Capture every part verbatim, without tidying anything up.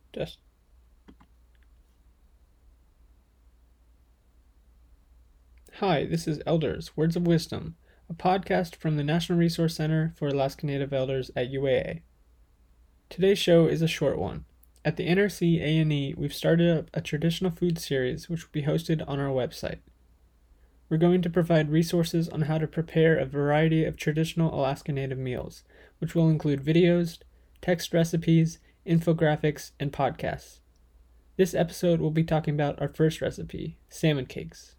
Just. Hi, this is Elders, Words of Wisdom, a podcast from the National Resource Center for Alaska Native Elders at U A A. Today's show is a short one. At the N R C A and E, we've started up a traditional food series which will be hosted on our website. We're going to provide resources on how to prepare a variety of traditional Alaska Native meals, which will include videos, text recipes, infographics, and podcasts. This episode will be talking about our first recipe, salmon cakes.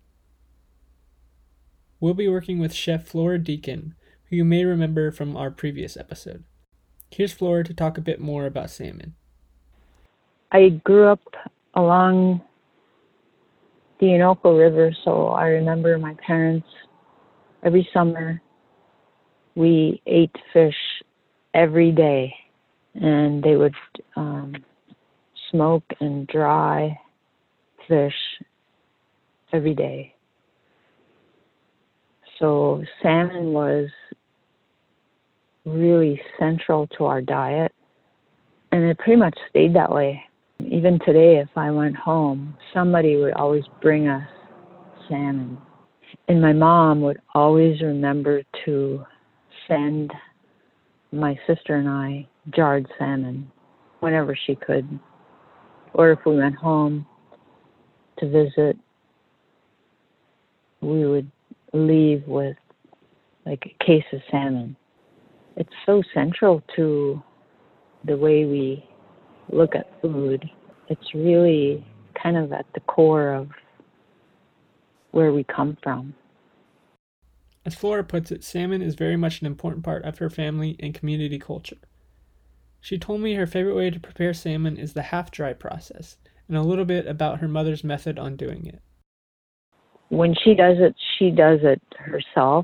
We'll be working with Chef Flora Deacon, who you may remember from our previous episode. Here's Flora to talk a bit more about salmon. I grew up along the Innoko River, so I remember my parents, every summer, we ate fish every day, and they would um, smoke and dry fish every day. So salmon was really central to our diet, and it pretty much stayed that way. Even today, if I went home, somebody would always bring us salmon. And my mom would always remember to send my sister and I jarred salmon whenever she could. Or if we went home to visit, we would leave with like a case of salmon. It's so central to the way we look at food. It's really kind of at the core of where we come from. As Flora puts it, salmon is very much an important part of her family and community culture. She told me her favorite way to prepare salmon is the half-dry process, and a little bit about her mother's method on doing it. When she does it, she does it herself,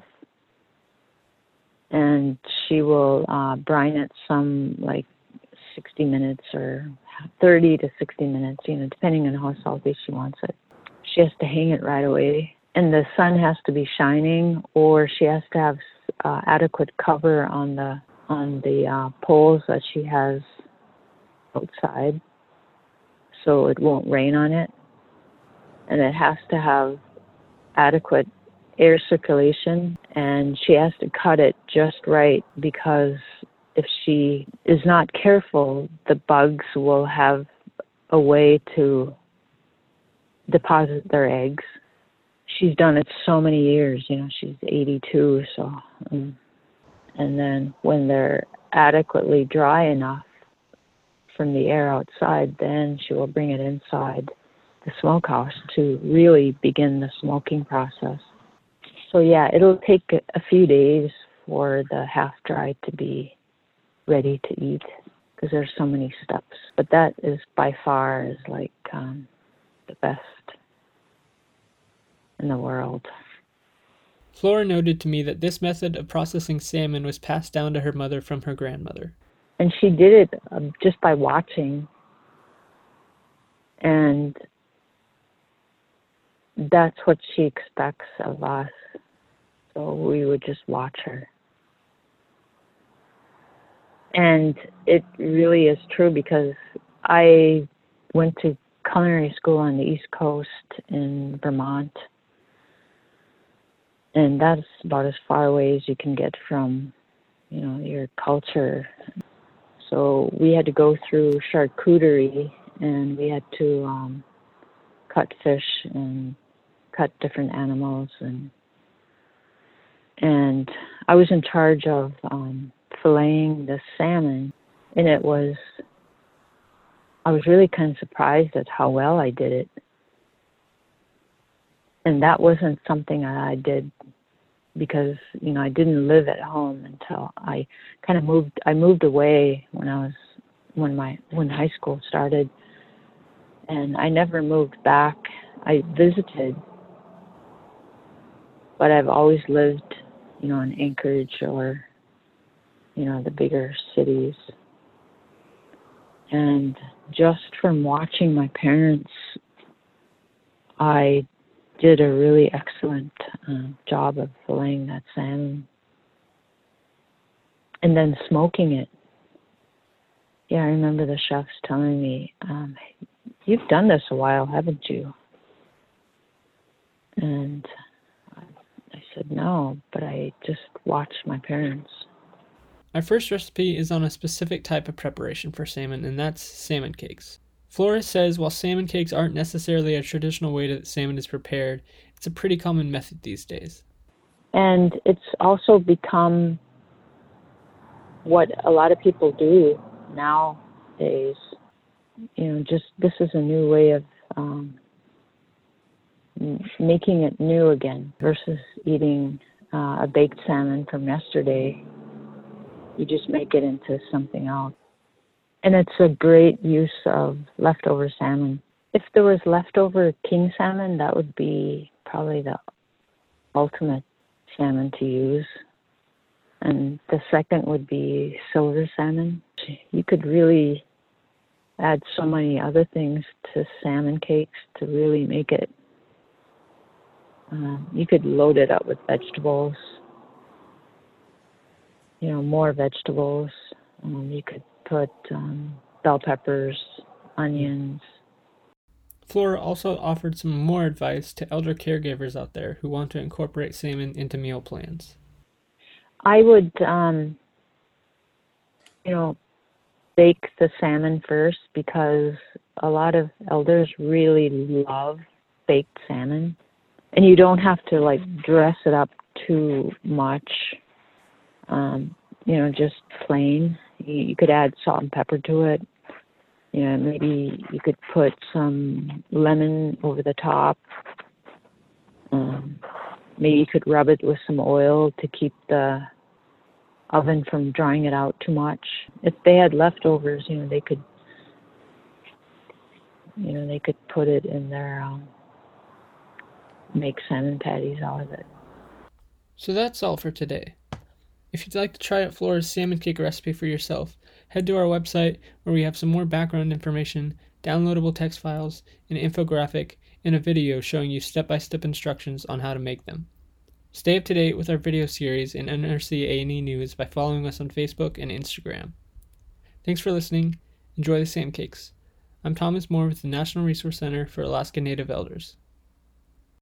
and she will uh, brine it some like sixty minutes or thirty to sixty minutes, you know, depending on how salty she wants it. She has to hang it right away, and the sun has to be shining, or she has to have uh, adequate cover on the on the uh, poles that she has outside, so it won't rain on it, and it has to have adequate air circulation, and she has to cut it just right, because if she is not careful, the bugs will have a way to deposit their eggs. She's done it so many years, you know, she's eighty-two, so, um, and then when they're adequately dry enough from the air outside, then she will bring it inside the smokehouse to really begin the smoking process. So yeah, it'll take a few days for the half-dry to be ready to eat, because there's so many steps. But that is by far is like um, the best in the world. Flora noted to me that this method of processing salmon was passed down to her mother from her grandmother. And she did it um, just by watching. And that's what she expects of us. So we would just watch her. And it really is true, because I went to culinary school on the East Coast in Vermont. And that's about as far away as you can get from, you know, your culture. So we had to go through charcuterie, and we had to um, cut fish and cut different animals. And and I was in charge of um, filleting the salmon, and it was, I was really kind of surprised at how well I did it. And that wasn't something I did because, you know, I didn't live at home until I kind of moved, I moved away when I was, when my, when high school started, and I never moved back. I visited, but I've always lived, you know, in Anchorage or, you know, the bigger cities. And just from watching my parents, I did a really excellent uh, job of filleting that salmon and then smoking it. yeah, I remember the chefs telling me, um, you've done this a while, haven't you? And I said, no, but I just watched my parents. Our first recipe is on a specific type of preparation for salmon, and that's salmon cakes. Flores says while salmon cakes aren't necessarily a traditional way that salmon is prepared, it's a pretty common method these days. And it's also become what a lot of people do nowadays. You know, just this is a new way of um, making it new again versus eating uh, a baked salmon from yesterday. You just make it into something else. And it's a great use of leftover salmon. If there was leftover king salmon, that would be probably the ultimate salmon to use. And the second would be silver salmon. You could really add so many other things to salmon cakes to really make it. Uh, you could load it up with vegetables, you know, more vegetables. Um, you could put um, bell peppers, onions. Flora also offered some more advice to elder caregivers out there who want to incorporate salmon into meal plans. I would, um, you know, bake the salmon first because a lot of elders really love baked salmon. And you don't have to, like, dress it up too much, um, you know, just plain. You, you could add salt and pepper to it. You know, maybe you could put some lemon over the top. Um, maybe you could rub it with some oil to keep the oven from drying it out too much. If they had leftovers, you know, they could, you know, they could put it in their, um, make salmon patties out of it. So that's all for today. If you'd like to try out Flora's salmon cake recipe for yourself, head to our website where we have some more background information, downloadable text files, an infographic, and a video showing you step-by-step instructions on how to make them. Stay up to date with our video series in N R C A and E News by following us on Facebook and Instagram. Thanks for listening. Enjoy the salmon cakes. I'm Thomas Moore with the National Resource Center for Alaska Native Elders.